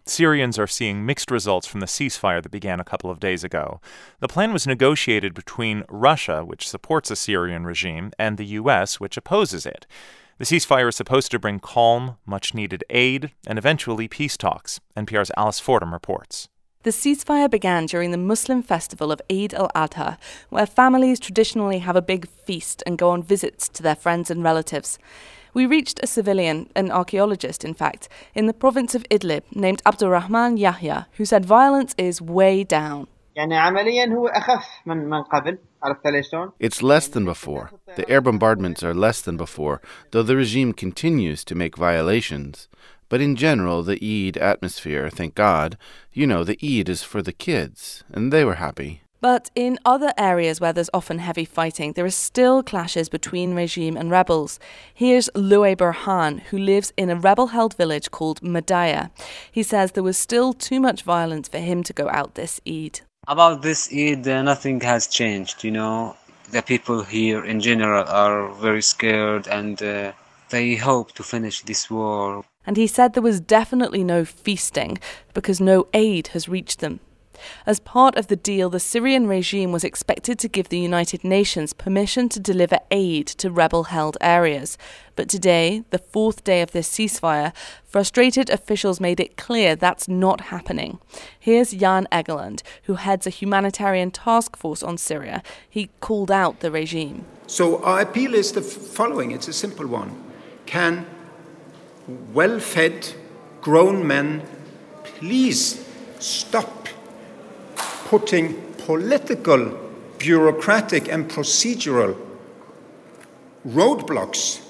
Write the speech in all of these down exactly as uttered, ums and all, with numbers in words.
Syrians are seeing mixed results from the ceasefire that began a couple of days ago. The plan was negotiated between Russia, which supports the Syrian regime, and the U S, which opposes it. The ceasefire is supposed to bring calm, much-needed aid, and eventually peace talks. N P R's Alice Fordham reports. The ceasefire began during the Muslim festival of Eid al-Adha, where families traditionally have a big feast and go on visits to their friends and relatives. We reached a civilian, an archaeologist in fact, in the province of Idlib named Abdurrahman Yahya, who said violence is way down. It's less than before. The air bombardments are less than before, though the regime continues to make violations. But in general, the Eid atmosphere, thank God, you know, the Eid is for the kids, and they were happy. But in other areas where there's often heavy fighting, there are still clashes between regime and rebels. Here's Louay Burhan, who lives in a rebel-held village called Madaya. He says there was still too much violence for him to go out this Eid. About this Eid, uh, nothing has changed, you know. The people here in general are very scared and uh, they hope to finish this war. And he said there was definitely no feasting because no aid has reached them. As part of the deal, the Syrian regime was expected to give the United Nations permission to deliver aid to rebel-held areas. But today, the fourth day of this ceasefire, frustrated officials made it clear that's not happening. Here's Jan Egeland, who heads a humanitarian task force on Syria. He called out the regime. So our appeal is the following. It's a simple one. Can well-fed, grown men please stop putting political, bureaucratic and procedural roadblocks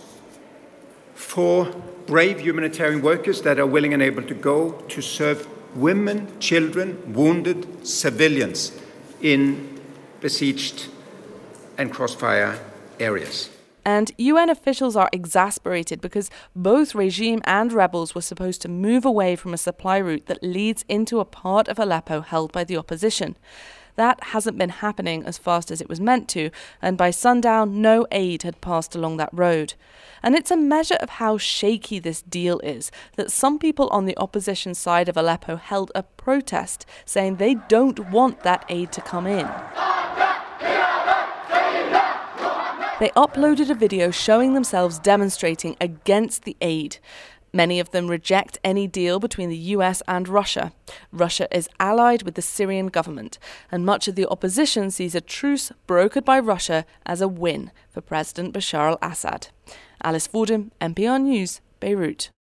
for brave humanitarian workers that are willing and able to go to serve women, children, wounded civilians in besieged and crossfire areas. And U N officials are exasperated because both regime and rebels were supposed to move away from a supply route that leads into a part of Aleppo held by the opposition. That hasn't been happening as fast as it was meant to, and by sundown, no aid had passed along that road. And it's a measure of how shaky this deal is that some people on the opposition side of Aleppo held a protest saying they don't want that aid to come in. They uploaded a video showing themselves demonstrating against the aid. Many of them reject any deal between the U S and Russia. Russia is allied with the Syrian government, and much of the opposition sees a truce brokered by Russia as a win for President Bashar al-Assad. Alice Fordham, N P R News, Beirut.